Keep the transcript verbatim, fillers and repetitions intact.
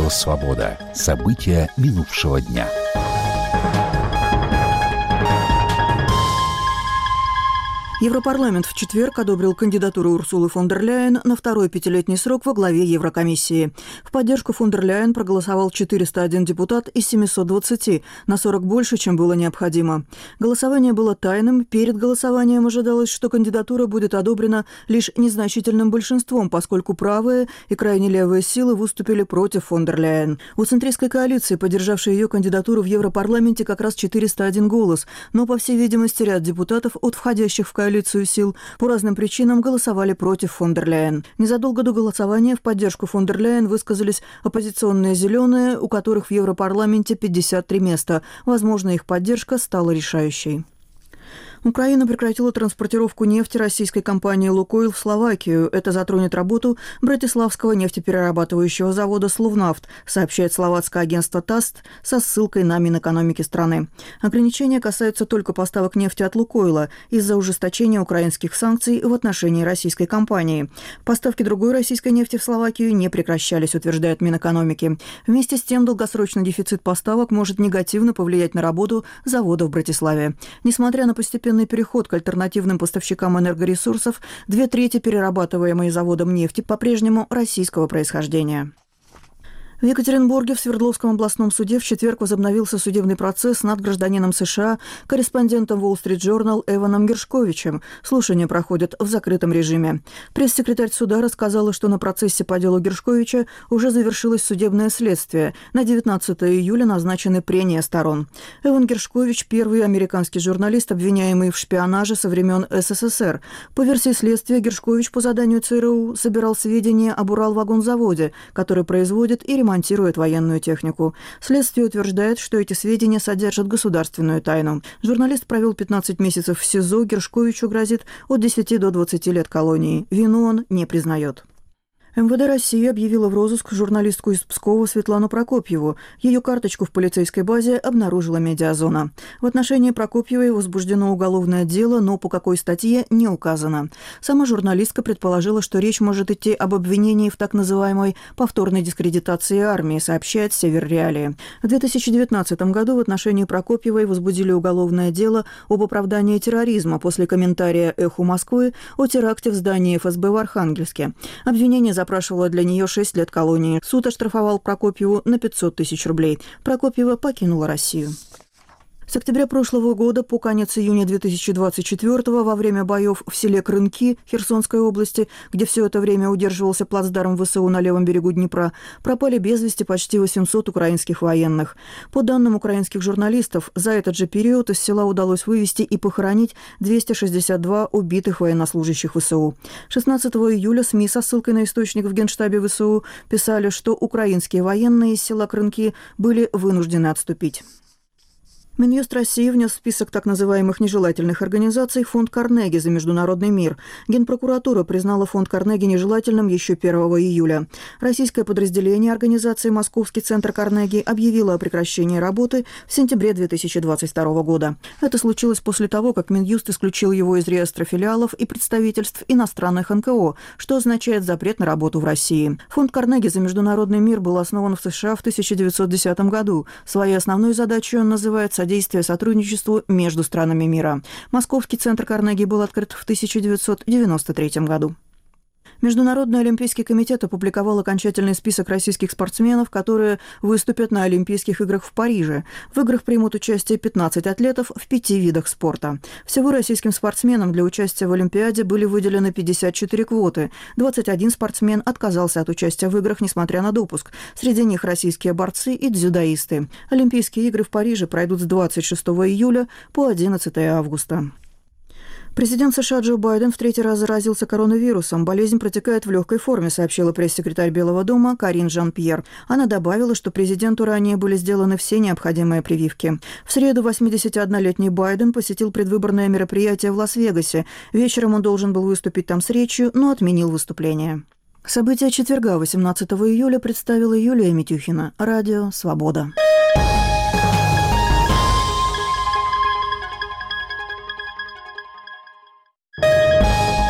Радио «Свобода». События минувшего дня. Европарламент в четверг одобрил кандидатуру Урсулы фон дер Ляйен на второй пятилетний срок во главе Еврокомиссии. В поддержку фон дер Ляйен проголосовал четыреста один депутат из семисот двадцати, на сорок больше, чем было необходимо. Голосование было тайным. Перед голосованием ожидалось, что кандидатура будет одобрена лишь незначительным большинством, поскольку правые и крайне левые силы выступили против фон дер Ляйен. У центристской коалиции, поддержавшей ее кандидатуру в Европарламенте, как раз четыреста один голос, но, по всей видимости, ряд депутатов от входящих в коалицию коалицию сил по разным причинам голосовали против фон дер Ляйен. Незадолго до голосования в поддержку фон дер Ляйен высказались оппозиционные «зеленые», у которых в Европарламенте пятьдесят три места. Возможно, их поддержка стала решающей. Украина прекратила транспортировку нефти российской компании «Лукойл» в Словакию. Это затронет работу Братиславского нефтеперерабатывающего завода «Словнафт», сообщает словацкое агентство ТАСС со ссылкой на Минэкономики страны. Ограничения касаются только поставок нефти от «Лукойла» из-за ужесточения украинских санкций в отношении российской компании. Поставки другой российской нефти в Словакию не прекращались, утверждает Минэкономики. Вместе с тем, долгосрочный дефицит поставок может негативно повлиять на работу завода в Братиславе. Несмотря на постепенный переход к альтернативным поставщикам энергоресурсов, две трети перерабатываемой заводом нефти по-прежнему российского происхождения. В Екатеринбурге в Свердловском областном суде в четверг возобновился судебный процесс над гражданином США, корреспондентом Wall Street Journal Эваном Гершковичем. Слушания проходят в закрытом режиме. Пресс-секретарь суда рассказала, что на процессе по делу Гершковича уже завершилось судебное следствие. На девятнадцатое июля назначены прения сторон. Эван Гершкович – первый американский журналист, обвиняемый в шпионаже со времен эс эс эс эр. По версии следствия, Гершкович по заданию ЦРУ собирал сведения об Уралвагонзаводе, который производит и ремонтирует ремонтирует военную технику. Следствие утверждает, что эти сведения содержат государственную тайну. Журналист провел пятнадцать месяцев в СИЗО, Гершковичу грозит от десяти до двадцати лет колонии. Вину он не признает. эм вэ дэ России объявила в розыск журналистку из Пскова Светлану Прокопьеву. Ее карточку в полицейской базе обнаружила «Медиазона». В отношении Прокопьевой возбуждено уголовное дело, но по какой статье не указано. Сама журналистка предположила, что речь может идти об обвинении в так называемой повторной дискредитации армии, сообщает Север Реалии. В две тысячи девятнадцатом году в отношении Прокопьевой возбудили уголовное дело об оправдании терроризма после комментария «Эху Москвы» о теракте в здании эф эс бэ в Архангельске. Обвинение за запрашивала для нее шесть лет колонии. Суд оштрафовал Прокопьеву на пятьсот тысяч рублей. Прокопьева покинула Россию. С октября прошлого года по конец июня две тысячи двадцать четвёртого во время боев в селе Крынки Херсонской области, где все это время удерживался плацдарм вэ эс у на левом берегу Днепра, пропали без вести почти восемьсот украинских военных. По данным украинских журналистов, за этот же период из села удалось вывести и похоронить двести шестьдесят два убитых военнослужащих вэ эс у. шестнадцатого июля СМИ со ссылкой на источник в Генштабе вэ эс у писали, что украинские военные из села Крынки были вынуждены отступить. Минюст России внес в список так называемых нежелательных организаций фонд Карнеги за международный мир. Генпрокуратура признала фонд Карнеги нежелательным еще первого июля. Российское подразделение организации «Московский центр Карнеги» объявило о прекращении работы в сентябре две тысячи двадцать второго года. Это случилось после того, как Минюст исключил его из реестра филиалов и представительств иностранных эн ка о, что означает запрет на работу в России. Фонд Карнеги за международный мир был основан в США в тысяча девятьсот десятом году. Своей основной задачей он называет содействие сотрудничеству между странами мира. Московский центр Карнеги был открыт в тысяча девятьсот девяносто третьем году. Международный олимпийский комитет опубликовал окончательный список российских спортсменов, которые выступят на Олимпийских играх в Париже. В играх примут участие пятнадцать атлетов в пяти видах спорта. Всего российским спортсменам для участия в Олимпиаде были выделены пятьдесят четыре квоты. двадцать один спортсмен отказался от участия в играх, несмотря на допуск. Среди них российские борцы и дзюдоисты. Олимпийские игры в Париже пройдут с двадцать шестого июля по одиннадцатое августа. Президент США Джо Байден в третий раз заразился коронавирусом. Болезнь протекает в легкой форме, сообщила пресс-секретарь Белого дома Карин Жан-Пьер. Она добавила, что президенту ранее были сделаны все необходимые прививки. В среду восьмидесятиоднолетний Байден посетил предвыборное мероприятие в Лас-Вегасе. Вечером он должен был выступить там с речью, но отменил выступление. События четверга, восемнадцатого июля, представила Юлия Митюхина. Радио «Свобода».